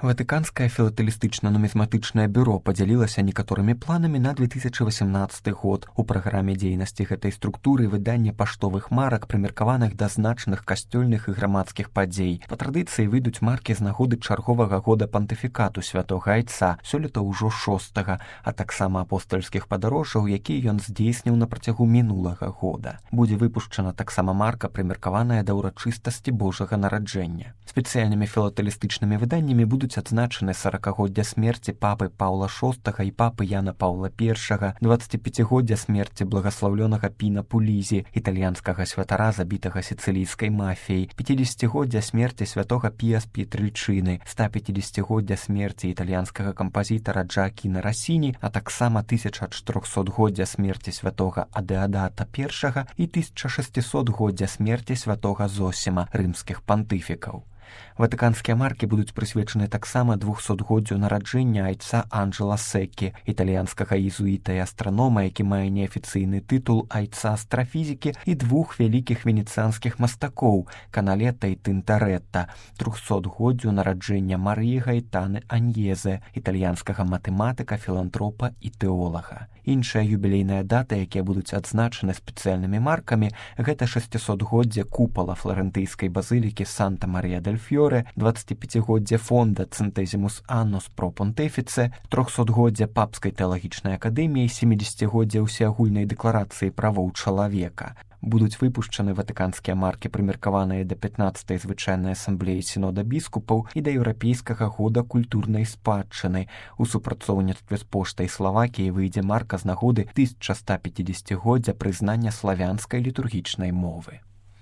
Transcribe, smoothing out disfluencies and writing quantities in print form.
Ватыканскае філатэлістычна-нумізматычнае бюро падзялілася некаторымі планамі на 2018 год. У праграме дзейнасці гэтай структуры выданне паштовых марак, прымеркаваных да значных касцёльных і грамадскіх падзей. Па традыцыі выйдуць маркі з нагоды чарговага года пантыфікату святога Айца, сёлета ўжо 6-га, а таксама апостальскіх падарожжаў, якія ён здзейсніў на працягу мінулага года. Будзе выпушчана таксама марка, прымеркаваная да ўрачыстасці Божага нараджэння. Спецыяльнымі філатэлістычнымі выданнямі будуць адзначаны 40-годдзя смерці папы Паўла VI і папы Яна Паўла I, 25-годдзя смерці благаслаўлёнага Піна Пулізі, італьянскага святара, забітага сіцылійскай мафіяй, 50-годдзя смерці святога Пія з П'етрыльчыны, 150-годдзя смерці італьянскага кампазітара Джаакіна Расіні, а таксама 1400-годдзя смерці святога Адэадата I і 1600-годдзя смерці святога Зосіма, рымскіх пантыфікаў. Ватыканскія маркі будуць прысвечаны таксама 200-годдзю нараджэння айца Анджела Секкі, італьянскага езуіта і астранома, які мае неафіцыйны тытул айца астрафізікі, і двух вялікіх венецыянскіх мастакоў Каналета і Тынтаретта, 300-годдзю нараджэння Марыі Гайтаны Аньезе, італьянскага матэматыка, філантропа і тэолага. Іншая юбілейная дата, якія будуць адзначаны спецыяльнымі маркамі, гэта 600-годдзе купала фларэнтыйскай базылікі Санта-Марія-дель-Фьоре, 25-годдзе фонда Центезімус Аннус про Понтефіце, 300-годдзе папскай тэалагічнай акадэміі, 70-годдзе ўсеагульнай дэкларацыі правоў чалавека. Будуць выпушчаны ватыканскія маркі, прымеркаваныя да 15-й звычайнай асамблеі сінода біскупаў і да еўрапейскага года культурнай спадчыны. У супрацоўніцтве з поштай Славакіі выйдзе марка з нагоды 1150-годдзя прызнання славянскай літургічнай мовы.